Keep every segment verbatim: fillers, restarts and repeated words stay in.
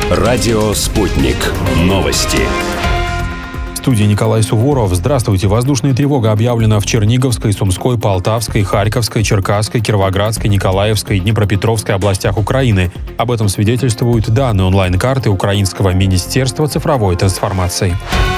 Радио «Спутник». Новости. В студии Николай Суворов. Здравствуйте. Воздушная тревога объявлена в Черниговской, Сумской, Полтавской, Харьковской, Черкасской, Кировоградской, Николаевской и Днепропетровской областях Украины. Об этом свидетельствуют данные онлайн-карты Украинского министерства цифровой трансформации.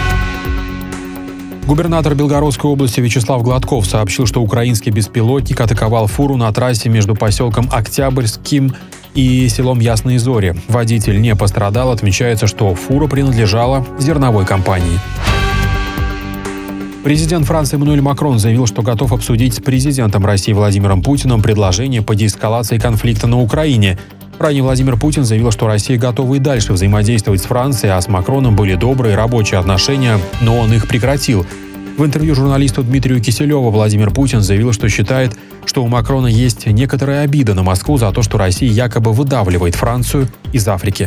Губернатор Белгородской области Вячеслав Гладков сообщил, что украинский беспилотник атаковал фуру на трассе между поселком Октябрьским и селом Ясные Зори. Водитель не пострадал. Отмечается, что фура принадлежала зерновой компании. Президент Франции Эммануэль Макрон заявил, что готов обсудить с президентом России Владимиром Путиным предложение по деэскалации конфликта на Украине. Ранее Владимир Путин заявил, что Россия готова и дальше взаимодействовать с Францией, а с Макроном были добрые рабочие отношения, но он их прекратил. В интервью журналисту Дмитрию Киселеву Владимир Путин заявил, что считает, что у Макрона есть некоторая обида на Москву за то, что Россия якобы выдавливает Францию из Африки.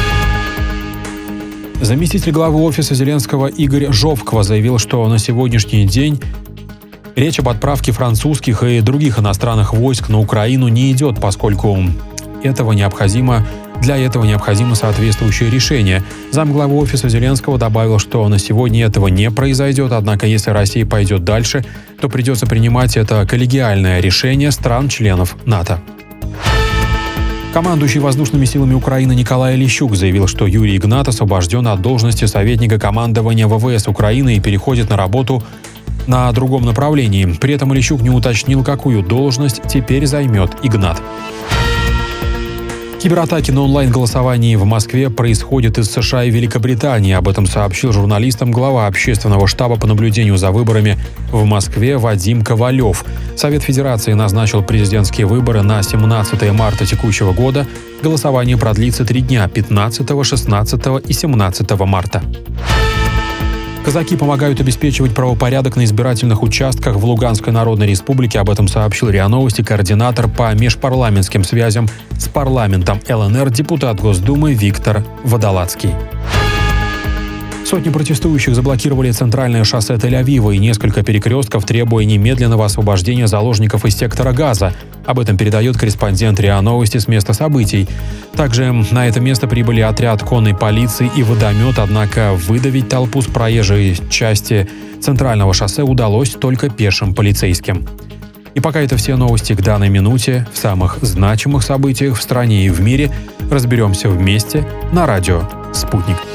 Заместитель главы офиса Зеленского Игорь Жовква заявил, что на сегодняшний день речь об отправке французских и других иностранных войск на Украину не идет, поскольку этого необходимо, для этого необходимо соответствующее решение. Замглавы офиса Зеленского добавил, что на сегодня этого не произойдет, однако если Россия пойдет дальше, то придется принимать это коллегиальное решение стран-членов НАТО. Командующий воздушными силами Украины Николай Лещук заявил, что Юрий Игнат освобожден от должности советника командования ВВС Украины и переходит на работу на другом направлении. При этом Лещук не уточнил, какую должность теперь займет Игнат. Кибератаки на онлайн-голосовании в Москве происходят из США и Великобритании. Об этом сообщил журналистам глава общественного штаба по наблюдению за выборами в Москве Вадим Ковалев. Совет Федерации назначил президентские выборы на семнадцатое марта текущего года. Голосование продлится три дня – пятнадцатого, шестнадцатого и семнадцатого марта. Казаки помогают обеспечивать правопорядок на избирательных участках в Луганской Народной Республике. Об этом сообщил РИА Новости координатор по межпарламентским связям с парламентом ЛНР депутат Госдумы Виктор Водолацкий. Сотни протестующих заблокировали центральное шоссе Тель-Авива и несколько перекрестков, требуя немедленного освобождения заложников из сектора Газа. Об этом передает корреспондент РИА Новости с места событий. Также на это место прибыли отряд конной полиции и водомет, однако выдавить толпу с проезжей части центрального шоссе удалось только пешим полицейским. И пока это все новости к данной минуте. В самых значимых событиях в стране и в мире разберемся вместе на радио «Спутник».